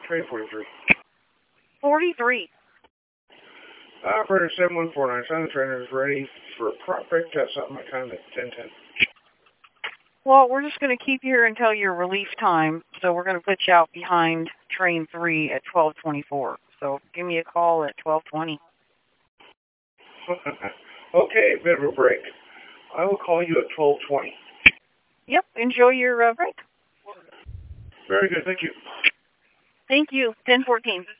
Train 43. 43. Operator 7149, Silent Trainer is ready for a prop break test up my time at 10:10. Well, we're just going to keep you here until your relief time, so we're going to put you out behind Train 3 at 12:24. So give me a call at 12:20. Okay, bit of a break. I will call you at 12:20. Yep, enjoy your break. Very good, thank you. Thank you. 10:14.